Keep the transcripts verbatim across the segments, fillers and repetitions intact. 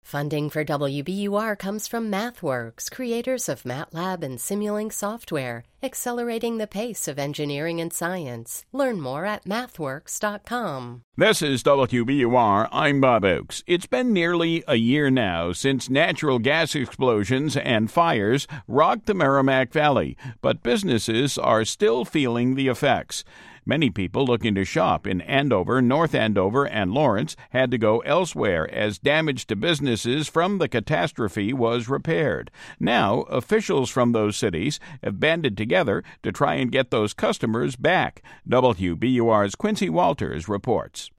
Funding for W B U R comes from MathWorks, creators of MATLAB and Simulink software, accelerating the pace of engineering and science. Learn more at mathworks dot com. This is W B U R. I'm Bob Oakes. It's been nearly a year now since natural gas explosions and fires rocked the Merrimack Valley, but businesses are still feeling the effects. Many people looking to shop in Andover, North Andover, and Lawrence had to go elsewhere as damage to businesses from the catastrophe was repaired. Now, officials from those cities have banded together to try and get those customers back. W B U R's Quincy Walters reports.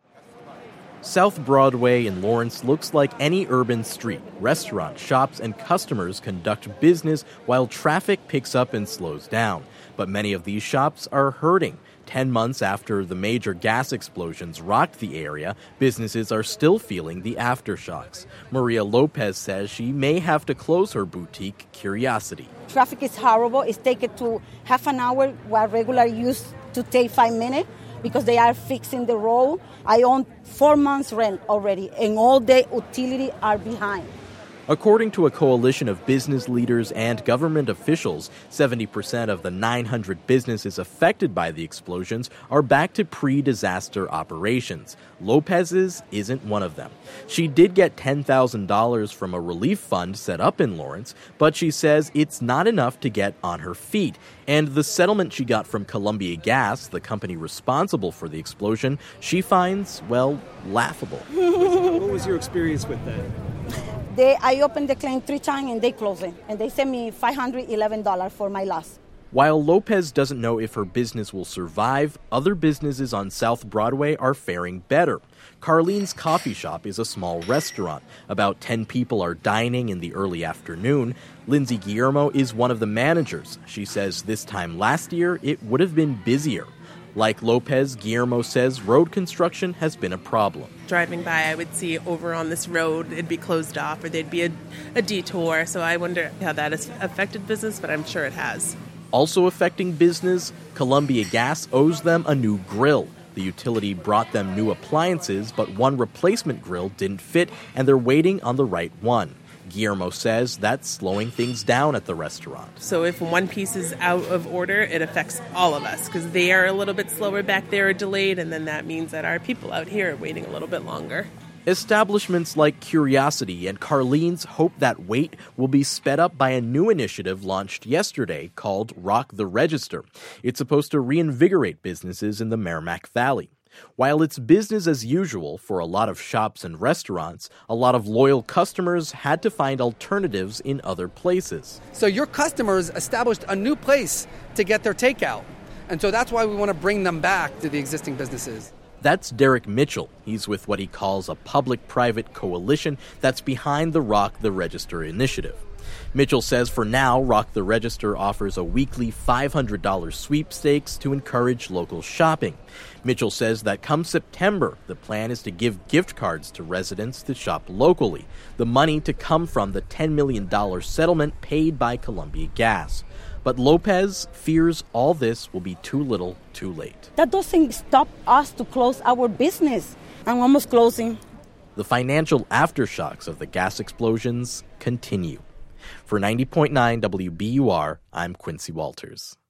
South Broadway in Lawrence looks like any urban street. Restaurants, shops, and customers conduct business while traffic picks up and slows down. But many of these shops are hurting. Ten months after the major gas explosions rocked the area, businesses are still feeling the aftershocks. Maria Lopez says she may have to close her boutique, Curiosity. Traffic is horrible. It's taken to half an hour where regular used to take five minutes because they are fixing the road. I own four months rent already, and all the utilities are behind. According to a coalition of business leaders and government officials, seventy percent of the nine hundred businesses affected by the explosions are back to pre-disaster operations. Lopez's isn't one of them. She did get ten thousand dollars from a relief fund set up in Lawrence, but she says it's not enough to get on her feet. And the settlement she got from Columbia Gas, the company responsible for the explosion, she finds, well, laughable. What was your experience with that? They, I opened the claim three times and they closed it. And they sent me five hundred eleven dollars for my loss. While Lopez doesn't know if her business will survive, other businesses on South Broadway are faring better. Carlene's Coffee Shop is a small restaurant. About ten people are dining in the early afternoon. Lindsay Guillermo is one of the managers. She says this time last year, it would have been busier. Like Lopez, Guillermo says road construction has been a problem. Driving by, I would see over on this road, it'd be closed off or there'd be a, a detour. So I wonder how that has affected business, but I'm sure it has. Also affecting business, Columbia Gas owes them a new grill. The utility brought them new appliances, but one replacement grill didn't fit, and they're waiting on the right one. Guillermo says that's slowing things down at the restaurant. So if one piece is out of order, it affects all of us because they are a little bit slower back there or delayed, and then that means that our people out here are waiting a little bit longer. Establishments like Curiosity and Carlene's hope that wait will be sped up by a new initiative launched yesterday called Rock the Register. It's supposed to reinvigorate businesses in the Merrimack Valley. While it's business as usual for a lot of shops and restaurants, a lot of loyal customers had to find alternatives in other places. So your customers established a new place to get their takeout. And so that's why we want to bring them back to the existing businesses. That's Derek Mitchell. He's with what he calls a public-private coalition that's behind the Rock the Register initiative. Mitchell says for now, Rock the Register offers a weekly five hundred dollars sweepstakes to encourage local shopping. Mitchell says that come September, the plan is to give gift cards to residents to shop locally, the money to come from the ten million dollars settlement paid by Columbia Gas. But Lopez fears all this will be too little, too late. That doesn't stop us to close our business. I'm almost closing. The financial aftershocks of the gas explosions continue. For ninety point nine W B U R, I'm Quincy Walters.